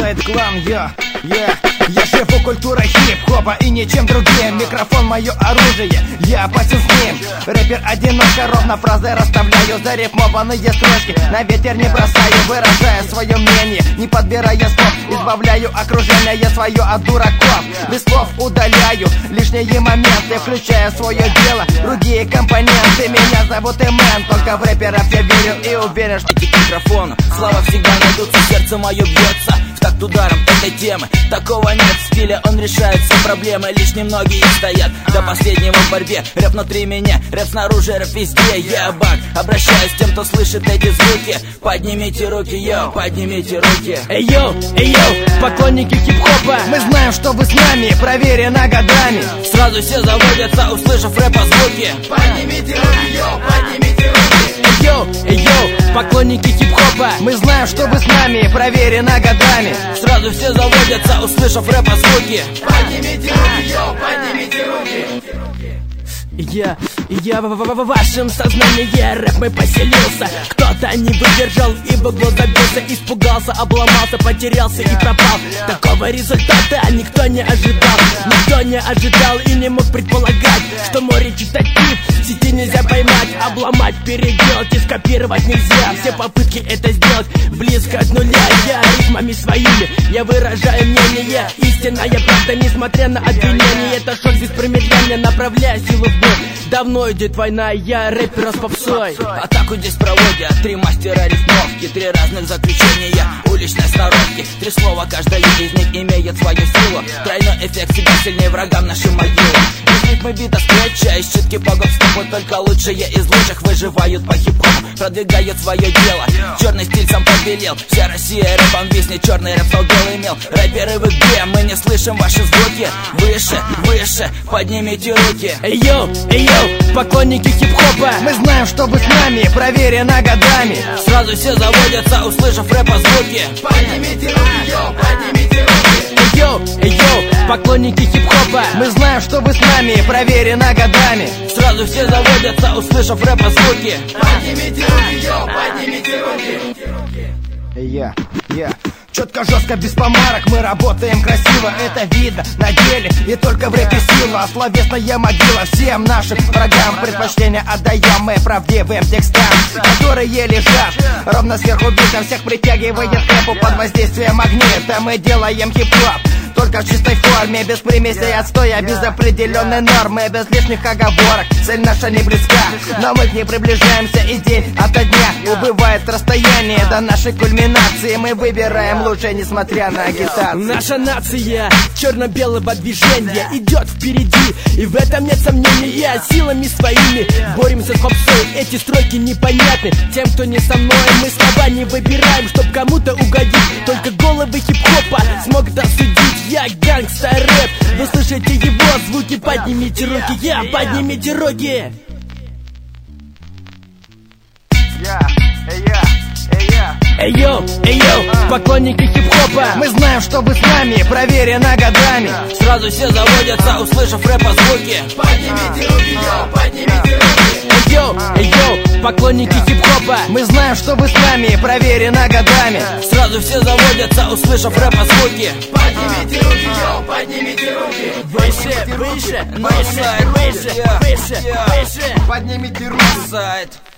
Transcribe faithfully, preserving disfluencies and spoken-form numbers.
Westside Clan, я, я Я живу культурой хип-хопа и ничем другим. Микрофон мое оружие, я опасен с ним. Рэпер одиноко, ровно фразы расставляю зарифмованные строчки, на ветер не бросаю, выражая свое мнение, не подбирая слов. Избавляю окружение свое от дураков. Без слов удаляю лишние моменты, включая свое дело, другие компоненты. Меня зовут Эмен, только в рэперов я верю и уверен, что к микрофону слова всегда найдутся, сердце мое бьется в такт ударом этой темы. Такого нет в стиле, он решает все проблемы. Лишь немногие стоят до последнего в борьбе. Рэп внутри меня, рэп снаружи, рэп везде. Я бак, обращаюсь к тем, кто слышит эти звуки. Поднимите руки, йоу, поднимите руки. Эй, йоу, эй, йоу, поклонники хип-хопа, мы знаем, что вы с нами, проверено годами. Сразу все заводятся, услышав рэпа звуки. Поднимите руки, йоу, поднимите руки. Эй, йоу, эй, йоу, поклонники хип-хопа, мы знаем, что вы с нами, проверено годами. Сразу все заводятся, услышав рэпа звуки. Поднимите руки, йоу, поднимите руки. Я, я в, в, в вашем сознании рэп мой поселился. Кто-то не выдержал и в углу забился, испугался, обломался, потерялся и пропал. Такого результата никто не ожидал. Никто не ожидал и не мог предполагать, что море читатив в сети нельзя поймать, обломать, переделать и скопировать нельзя. Все попытки это сделать близко от нуля. Я ритмами своими, я выражаю мнение, истинная правда, несмотря на обвинения. Это шок без промедления, направляя силу в бой. Давно идет война, я рэпер с попсой. Атаку здесь проводят три мастера рифмовки, три разных заключения уличной сноровки. Три слова, каждое из них имеет свою силу. Тройной эффект всегда сильнее врагам нашей могилы. Из ритмы бита скретча, из читки по гоп-стопу, только лучшие из лучших выживают по хип-хопу, продвигают свое дело. Черный стиль сам побелел, вся Россия рэпом виснет, черный рэп стал белый мел. Рэперы вы где? Мы не слышим ваши звуки. Выше, выше, поднимите руки. Эй, йоу, эй, йоу, поклонники хип-хопа, мы знаем, что вы с нами, проверено годами. Сразу все заводятся, услышав рэпа звуки. Поднимите руки, йоу, поднимите руки. Эй, йоу, эй, йоу, поклонники хип-хопа, мы знаем, что вы с нами, проверено годами. Сразу все заводятся, услышав рэпа звуки. Поднимите руки, йоу, поднимите руки. Я, я четко, жестко, без помарок, мы работаем красиво. Это видно на деле, и только в рэпе сила. Словесная могила всем нашим врагам. Предпочтение отдаем мы правдивым текстам, которые лежат ровно сверху бита. Всех притягивает к рэпу под воздействием магнита. Мы делаем хип-хоп только в чистой форме, без примесей отстоя, без определенной нормы, без лишних оговорок. Цель наша не близка, но мы к ней приближаемся, и день ото дня убывает расстояние до нашей кульминации. Мы выбираем лучшее, несмотря на агитацию. Наша нация черно-белого движения идет впереди, и в этом нет сомнения. Силами своими боремся с попсой. Эти строки непонятны тем, кто не со мной. Мы слова не выбираем, чтоб кому-то угодить, только головы хип-хопа смогут осудить. Я гангста рэп, вы слышите его звуки, поднимите руки, я, поднимите руки. Эй, йоу, эй, йоу, поклонники хип-хопа, мы знаем, что вы с нами, проверено годами. Сразу все заводятся, услышав рэпа звуки. Поднимите руки, йоу, поднимите руки. Эй, йоу, эй, йоу, поклонники хип-хопа, мы знаем, что вы с нами, проверено годами. Сразу все заводятся, услышав рэпа звуки. Поднимите руки, йоу, поднимите руки. Выше, выше, выше, выше, выше, выше. Поднимите руки. Сайт.